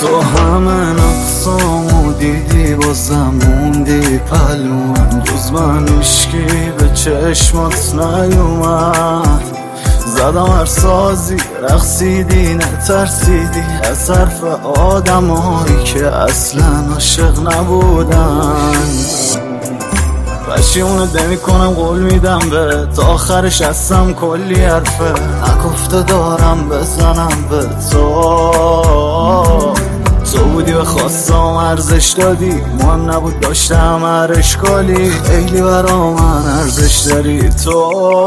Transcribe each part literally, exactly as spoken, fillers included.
تو همه نقصامو دیدی بازم موندی پلوم، جز من اشکی به چشمات نیومد. زدم هر سازی رقصیدی نترسیدی از حرف آدم هایی که اصلا عاشق نبودن. پشیمونت نمی کنم قول میدم به تا آخرش هستم کلی حرفه نگفته دارم بزنم به تو. تو بودی به خواستم ارزش دادی، مهم نبود داشتم هر اشکالی، خیلی برا من ارزش داری تو.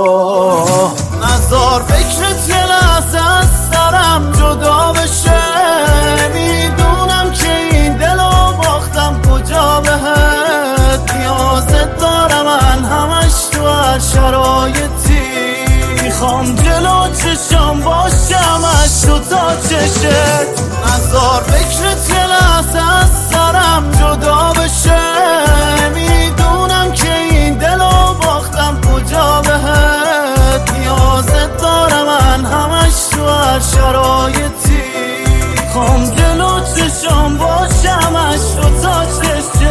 نزار فکرت یه لحظه از سرم جدا بشه، میدونم که این دلو باختم کجا بهت نیازت دارم، من همش تو هر شرایطی میخوام جلو چشم باشم از تو تا چشت. نزار فکرت یه لحظه از سرم جدا بشه، میدونم که این دلو باختم کجا بهت نیازت دارم، من همش تو هر شرایطی میخوام جلو چشم باشم از تو تا چشت.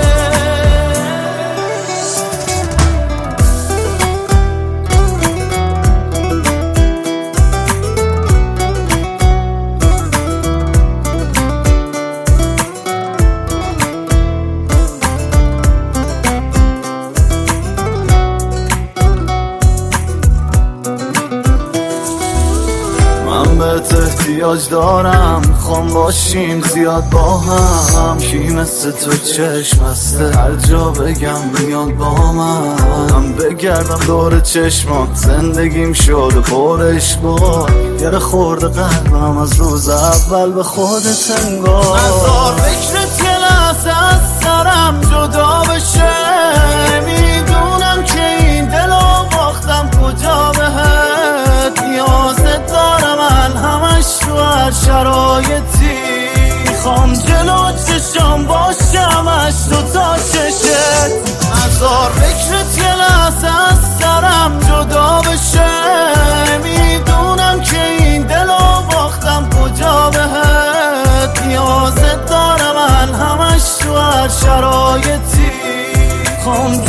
بهت احتیاج دارم، خوام باشیم زیاد با هم، کی مثل تو چشم هسته هر جا بگم میاد با من. من بگردم دور چشمات زندگیم شده پرش با گره خورده قلبم از روز اول به خودت انگار. نزار فکرت یه لحظه از سرم جدا بشه، میدونم که این دلو باختم کجا بهت نیازت دارم، من همش تو هر شرایطی میخوام جلو چشم باشم از تو تا چشت. نزار فکرت یه لحظه از سرم جدا بشه، میدونم که این دلو باختم کجا بهت نیازت دارم، من همش تو هر شرایطی میخوام